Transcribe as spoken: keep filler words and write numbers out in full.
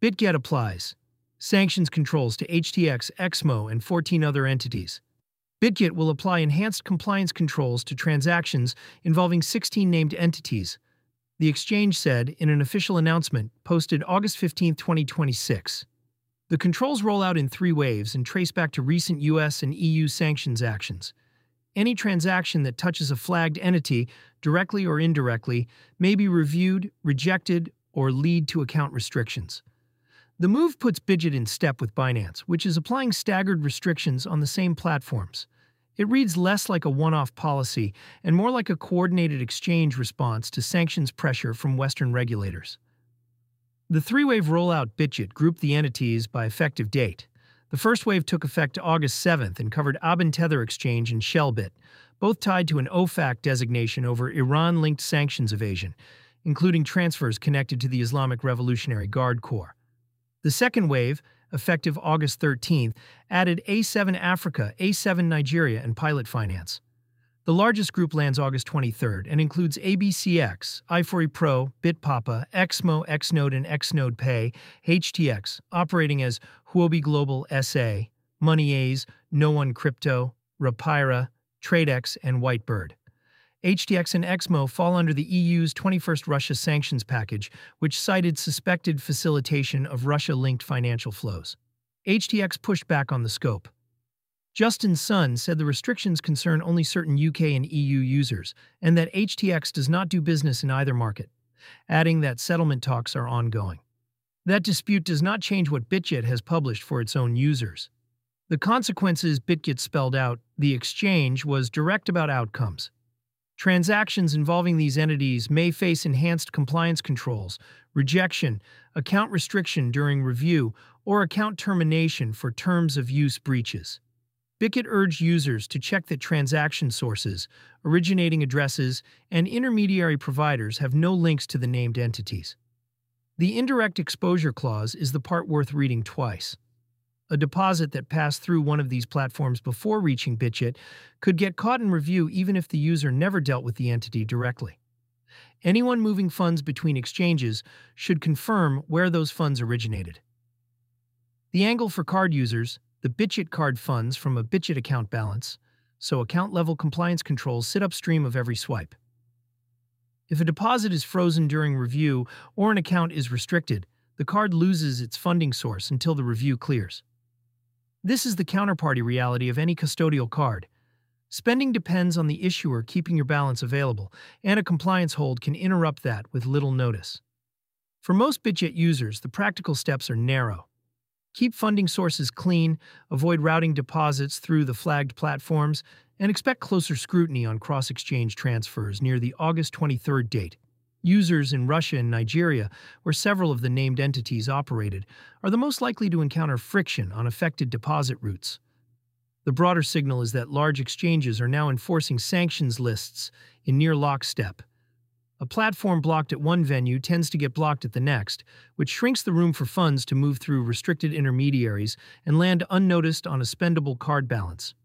BitGet applies sanctions controls to H T X, X M O, and fourteen other entities. BitGet will apply enhanced compliance controls to transactions involving sixteen named entities, the exchange said in an official announcement posted August fifteenth, twenty twenty-six. The controls roll out in three waves and trace back to recent U S and E U sanctions actions. Any transaction that touches a flagged entity, directly or indirectly, may be reviewed, rejected, or lead to account restrictions. The move puts BitGet in step with Binance, which is applying staggered restrictions on the same platforms. It reads less like a one-off policy and more like a coordinated exchange response to sanctions pressure from Western regulators. The three-wave rollout BitGet grouped the entities by effective date. The first wave took effect August seventh and covered Aben Tether Exchange and Shellbit, both tied to an O F A C designation over Iran-linked sanctions evasion, including transfers connected to the Islamic Revolutionary Guard Corps. The second wave, effective August thirteenth, added A seven Africa, A seven Nigeria, and Pilot Finance. The largest group lands August twenty-third and includes A B C X, i four Pro, BitPapa, X M O, Xnode, and Xnode Pay, H T X, operating as Huobi Global S A, MoneyAce, No One Crypto, Rapira, TradeX, and Whitebird. H T X and X M O fall under the E U's twenty-first Russia sanctions package, which cited suspected facilitation of Russia-linked financial flows. H T X pushed back on the scope. Justin Sun said the restrictions concern only certain U K and E U users, and that H T X does not do business in either market, adding that settlement talks are ongoing. That dispute does not change what BitGet has published for its own users. The consequences BitGet spelled out, the exchange, was direct about outcomes. Transactions involving these entities may face enhanced compliance controls, rejection, account restriction during review, or account termination for terms of use breaches. BitGet urged users to check that transaction sources, originating addresses, and intermediary providers have no links to the named entities. The indirect exposure clause is the part worth reading twice. A deposit that passed through one of these platforms before reaching BitGet could get caught in review even if the user never dealt with the entity directly. Anyone moving funds between exchanges should confirm where those funds originated. The angle for card users: the BitGet card funds from a BitGet account balance, so account-level compliance controls sit upstream of every swipe. If a deposit is frozen during review or an account is restricted, the card loses its funding source until the review clears. This is the counterparty reality of any custodial card. Spending depends on the issuer keeping your balance available, and a compliance hold can interrupt that with little notice. For most BitGet users, the practical steps are narrow. Keep funding sources clean, avoid routing deposits through the flagged platforms, and expect closer scrutiny on cross-exchange transfers near the August twenty-third date. Users in Russia and Nigeria, where several of the named entities operated, are the most likely to encounter friction on affected deposit routes. The broader signal is that large exchanges are now enforcing sanctions lists in near lockstep. A platform blocked at one venue tends to get blocked at the next, which shrinks the room for funds to move through restricted intermediaries and land unnoticed on a spendable card balance.